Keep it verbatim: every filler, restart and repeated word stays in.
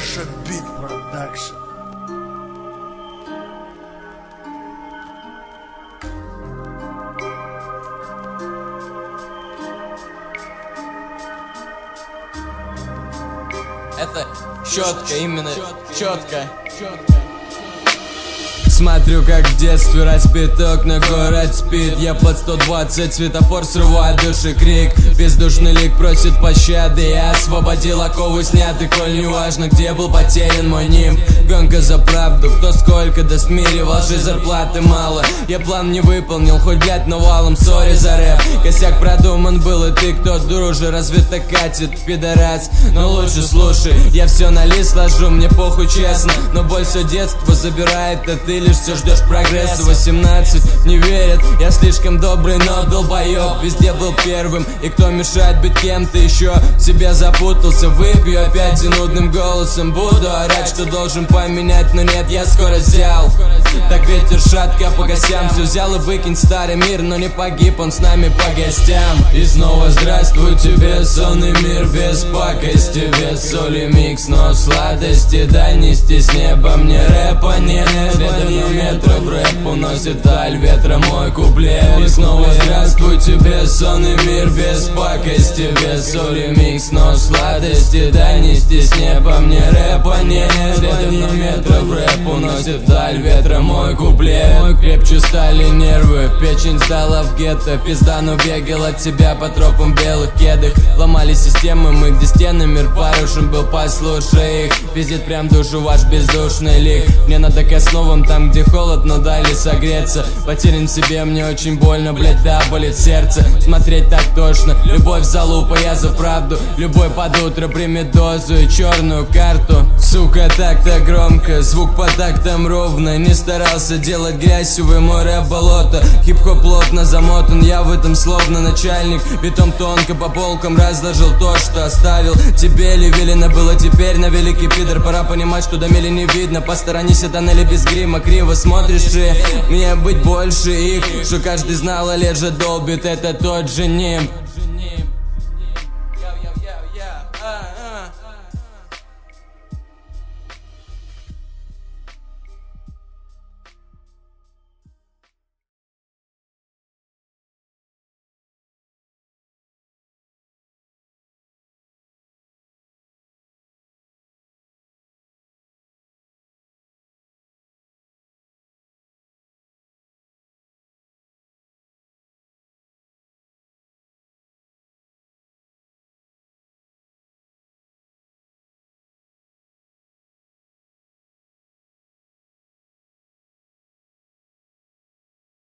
Russian Beat Production. Это четко, именно четко. Смотрю, как в детстве распит окна, город спит. Я под сто двадцать, светофор срывает души крик. Бездушный лик просит пощады. Я освободил оковы снятый, коль не важно, где был потерян мой нимб. Гонка за правду, кто сколько даст в мире, во лжи зарплаты мало. Я план не выполнил, хоть блять навалом, сори за рэп. Косяк продуман был, и ты кто, друже, разве так катит, пидорас? Но лучше слушай, я все на лист ложу, мне похуй честно. Но боль все детство забирает, а ты лишь все ждешь прогресса. Восемнадцать не верят, я слишком добрый, но долбоеб. Везде был первым, и кто мешает быть кем-то еще? В себе запутался, выпью опять и нудным голосом буду орать, что должен поменять, но нет, я скорость взял. Так ветер шатка по гостям, все взял и выкинь старый мир, но не погиб он с нами по гостям. И снова здравствуй тебе, сонный мир без пакости, без соли микс, но сладости донести с неба мне рэпа нет. Следом метро в рэп уносит аль ветра мой куплет. И снова здравствуй тебе, сонный мир без пакости, без соли микс, но сладости донести с неба мне рэпа нет. Следом метро в рэп уносит аль ветра мой куплет. Мой крепче стали нервы, печень сдала в гетто. Пизда, но бегал от себя по тропам белых кедах. Ломали системы мы, где стены, мир порушен был, послушай их. Пиздит прям душу ваш бездушный лик. Мне надо к основам, там где холодно, дали согреться. Потерян в себе, мне очень больно, блять, да, болит сердце. Смотреть так тошно, любовь залупа, я за правду. Любой под утро примет дозу и черную карту. Сука, так-то громко, звук по тактам ровно. Не старался делать грязь, увы, мой рэп болото. Хип-хоп плотно замотан, я в этом словно начальник. Битом тонко по полкам разложил то, что оставил. Тебе ли велено было теперь на великий пидор? Пора понимать, что до мели не видно. Посторонись от тоннеля без грима, криво смотришь и мне быть больше их. Что каждый знал, а лет же долбит, это тот же нимб.